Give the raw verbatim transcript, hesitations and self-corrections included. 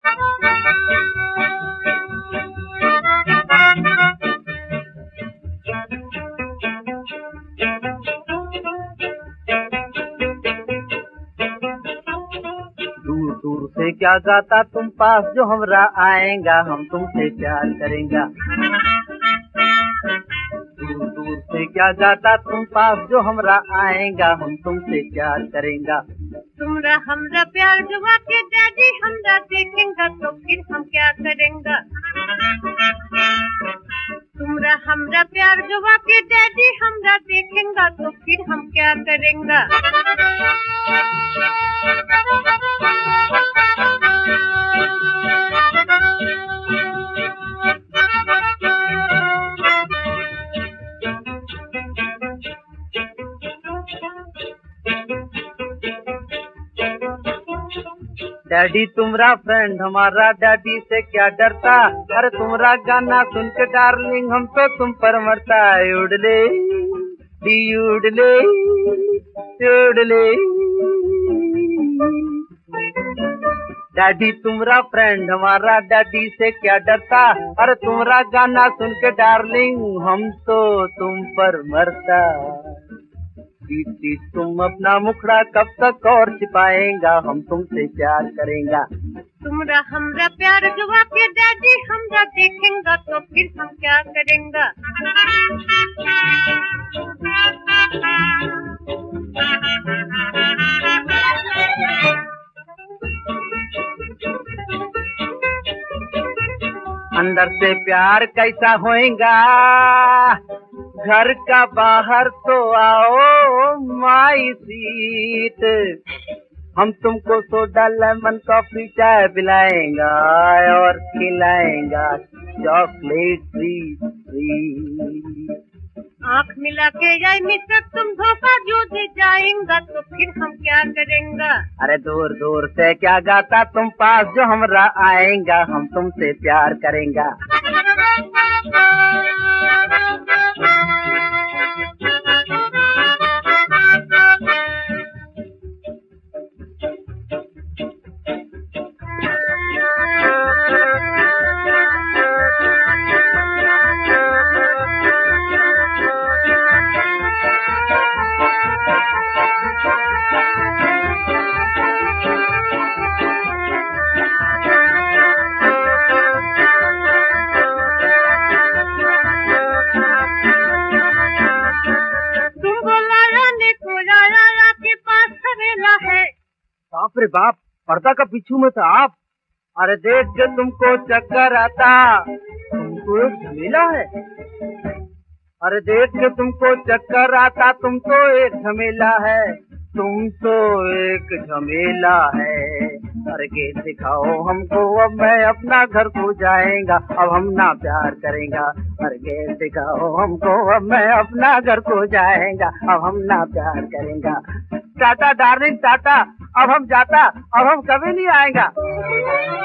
दूर दूर से क्या गाता तुम पास जो हमरा आएगा, हम तुमसे प्यार करेंगे। दूर दूर से क्या गाता तुम पास जो हमरा आएगा, हम तुमसे प्यार करेंगे। तुमरा हमरा प्यार जुआ के डैडी हमरा देखेंगे तो फिर हम क्या करेंगे। तुमरा हमरा प्यार जुआ के डैडी हमरा देखेंगे तो फिर हम क्या करेंगे। डैडी तुम्हारा फ्रेंड हमारा डैडी से क्या डरता, अरे तुम्हारा गाना सुन के डार्लिंग हम तो तुम पर मरता। उड़ले डी उड़ले उड़ले डैडी तुम्हारा फ्रेंड हमारा डैडी से क्या डरता, अरे तुम्हारा गाना सुन के डार्लिंग हम तो तुम पर मरता। दीदी तुम अपना मुखड़ा कब तक और छिपाएगा, हम तुमसे प्यार करेंगे। तुमरा हमरा प्यार जुआ के डैडी हमरा देखेंगे तो फिर हम क्या करेंगे। अंदर से प्यार कैसा होएगा, घर का बाहर तो आओ माई सीट। हम तुमको सोडा लेमन कॉफी चाय पिलाएंगा और खिलाएंगा चॉकलेट फ्री फ्री। आँख मिला के जाए मित्र तुम धोखा जो दे जाएंगा तो फिर हम क्या करेंगे। अरे दूर दूर से क्या गाता तुम पास जो हमरा आएगा, हम तुमसे प्यार करेंगे। बाप रे बाप, पर्दा का पीछू में था आप। अरे देख के तुमको चक्कर आता, तुमको एक झमेला है। अरे देख के तुमको चक्कर आता, तुम तो एक झमेला है, तुम तो एक झमेला है। अरे के सिखाओ हमको अब मैं अपना घर को जाएगा, अब हम ना प्यार करेंगे। अरे के सिखाओ हमको अब मैं अपना घर को जाएगा, अब हम ना प्यार करेंगे। टाटा डार्लिंग टाटा, अब हम जाता, अब हम कभी नहीं आएगा।